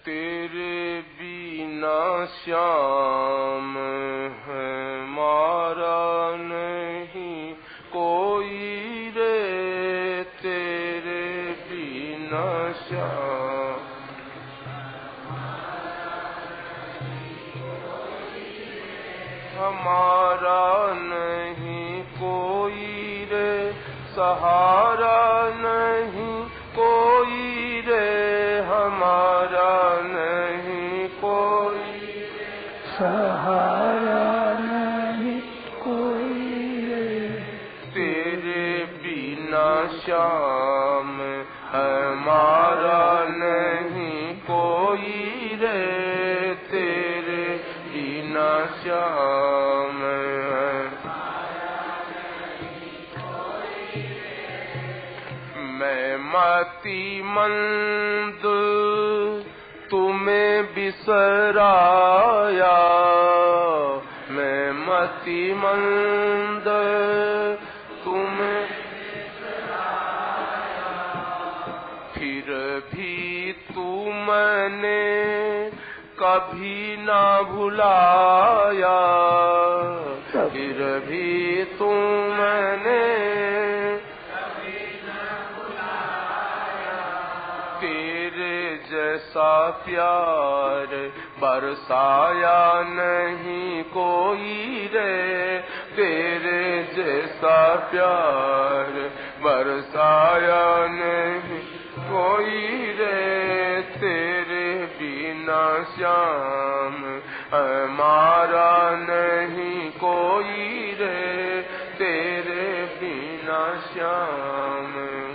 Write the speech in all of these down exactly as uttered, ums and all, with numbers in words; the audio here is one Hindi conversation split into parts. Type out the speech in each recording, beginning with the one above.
तेरे बिना श्याम हमारा नहीं कोई रे, तेरे बिना श्याम हमारा नहीं कोई रे, सहारा नहीं कोई रे, हमारा नहीं कोई रे, सहारा नहीं कोई रे, तेरे बिना श्याम हमारा नहीं कोई रे, तेरे बिना श्याम मैं मति मंद तुम्हें बिसराया, मैं मति मंद तुम्हें फिर भी तुमने कभी ना भुलाया, फिर भी तुमने तेरे जैसा प्यार बरसाया नहीं कोई रे, तेरे जैसा प्यार बरसाया नहीं कोई रे, तेरे बिना श्याम हमारा नहीं कोई रे, तेरे बिना श्याम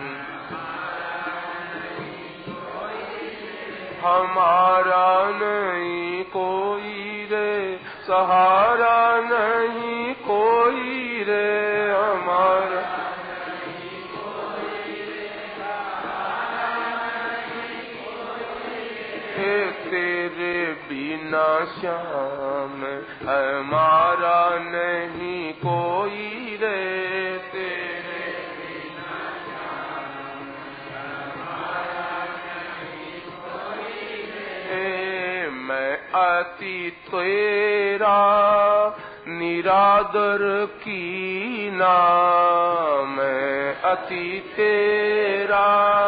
हमारा नहीं कोई रे, सहारा नहीं कोई रे, हमारा नहीं कोई रे, सहारा नहीं कोई रे, तेरे बिना श्याम हमारा नहीं कोई रे, तेरे बिना श्याम हमारा नहीं कोई रे, मैं अति तेरा निरादर कीना, मैं अति तेरा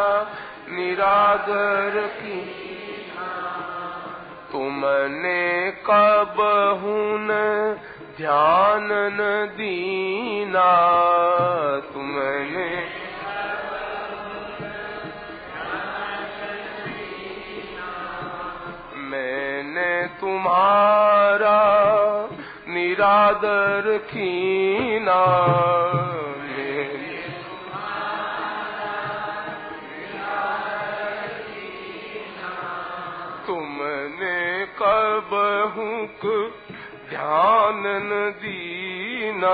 निरादर कीना, तुमने कब हुन ध्यान न दीना, तुमने मैंने तुम्हारा निरादर कीना, तुमने कब हुक ध्यान न दीना,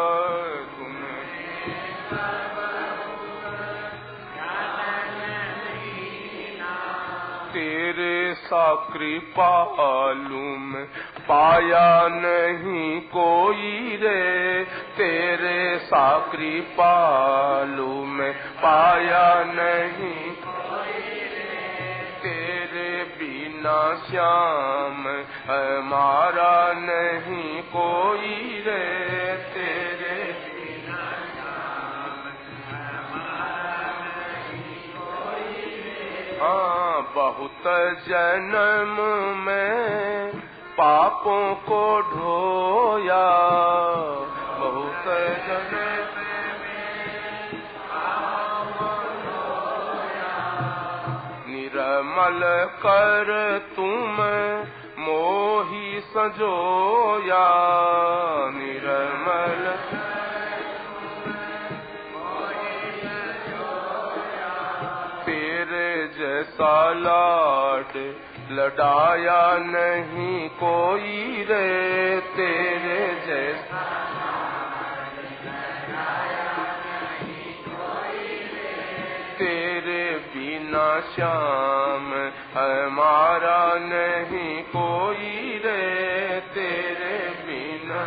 तेरे सा कृपालु में पाया नहीं कोई रे, तेरे सा कृपालु में पाया नहीं कोई रे, तेरे बिना श्याम हमारा नहीं कोई रे, तेरे बिना श्याम हमारा नहीं कोई रे, हाँ बहुत जन्म में पापों को ढोया, बहुत जन्म में पापों को ढोया, निर्मल कर तुम मोही सजोया, निर्मल तेरे जैसा लाड लडाया नहीं कोई रे, तेरे जैसा तेरे बिना श्याम हमारा नहीं कोई रे, तेरे बिना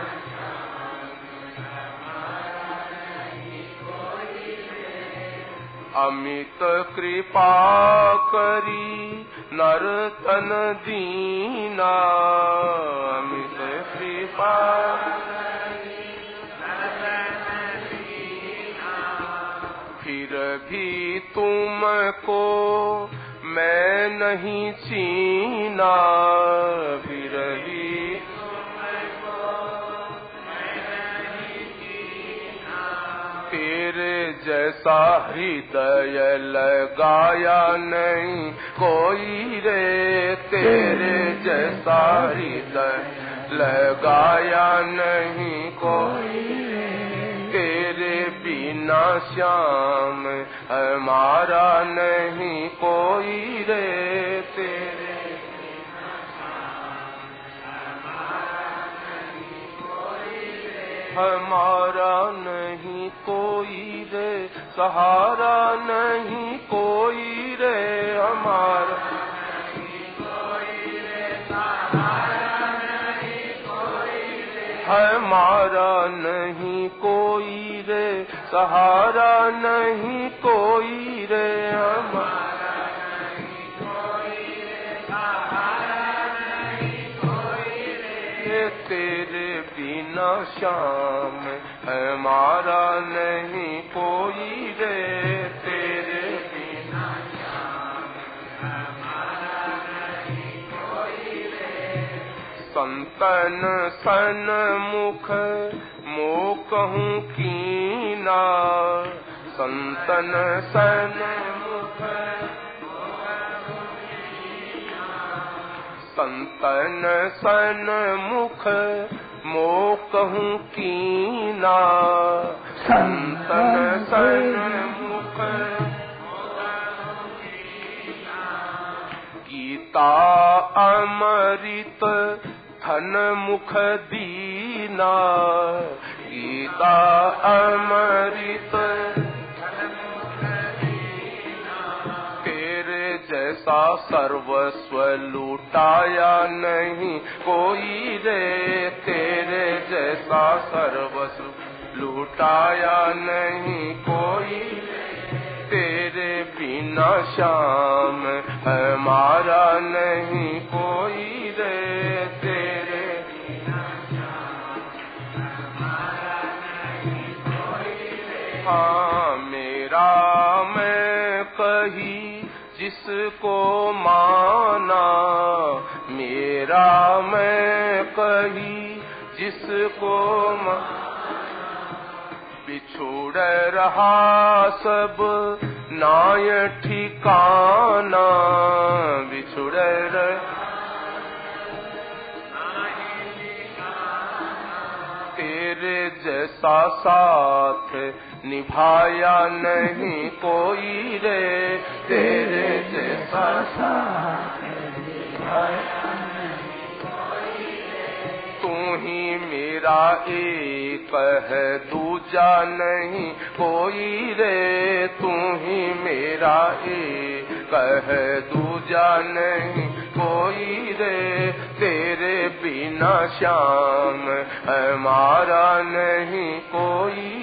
अमित कृपा करी नर्तन दीना अमित कृपा फिर भी तुमको मैं नहीं चीना फिर भी तेरे जैसा हृदय लगाया नहीं कोई रे तेरे जैसा हृदय लगाया नहीं कोई तेरे बिना श्याम हमारा नहीं कोई रे तेरे हमारा नहीं कोई रे सहारा नहीं कोई रे हमारा हमारा नहीं कोई रे सहारा नहीं कोई रे हमारा तेरे बिना श्याम हमारा नहीं कोई रे तेरे बिना श्याम हमारा नहीं कोई रे संतन सन मुख मोह कहूँ कीना संतन सन मुख संतन सन मुख मोह कहूँ कीना संतन सन मुख गीता अमृत धन मुख दीना गीता अमृत जैसा सर्वस्व लूटाया नहीं कोई रे तेरे जैसा सर्वस्व लूटाया नहीं कोई तेरे बिना श्याम हमारा नहीं कोई रे तेरे बिना श्याम हमारा नहीं कोई रे हाँ मेरा मैं कही जिसको माना मेरा मैं कही जिसको बिछुड़ रहा सब नाय ठिकाना बिछुड़ रहा तेरे जैसा साथ निभाया नहीं कोई रे तेरे जैसा साथ निभाया नहीं कोई रे तू ही मेरा एक है दूजा नहीं कोई रे तू ही मेरा एक है दूजा नहीं कोई रे तेरे बिना श्याम हमारा नहीं कोई